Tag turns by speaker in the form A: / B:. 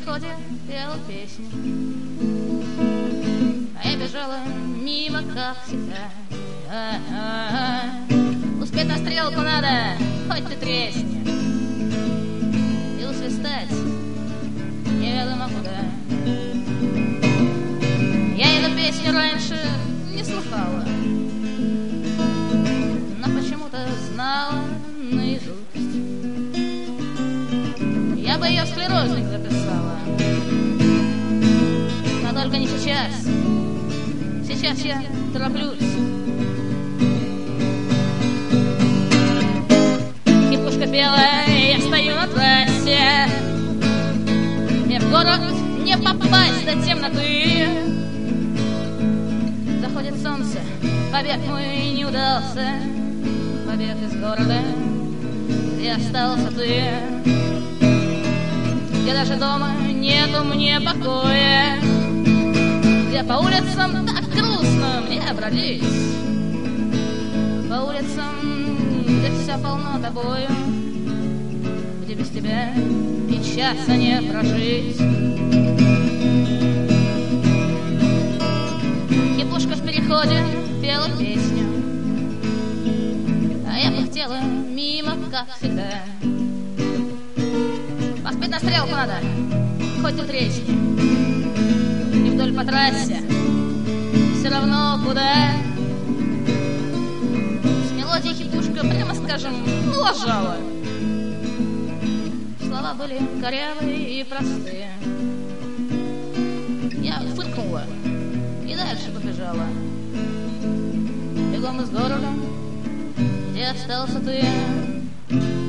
A: переходе пела песню, а я бежала мимо, как всегда. Успеть на стрелку надо, хоть ты тресни, и усвистать неведомо куда. Я эту песню раньше не слыхала, но почему-то знала наизусть. Я бы ее в склерозник записала, но только не сейчас. Сейчас я тороплюсь. Хипушка белая, я стою на трассе, мне в город не попасть до темноты. Заходит солнце, побег мой не удался, побег из города, где остался ты, где даже дома нету мне покоя, где по улицам так грустно мне бродить, по улицам, где все полно тобою, где без тебя и часа не прожить. Хипушка в переходе пела песню, а я пыхтела мимо, как всегда. Поспеть на стрелку надо, хоть тут речки, и вдоль по трассе все равно куда. С мелодией хипушка, прямо скажем, налажала. Слова были корявые и простые. Я фыркнула и дальше побежала, бегом из города, где остался ты.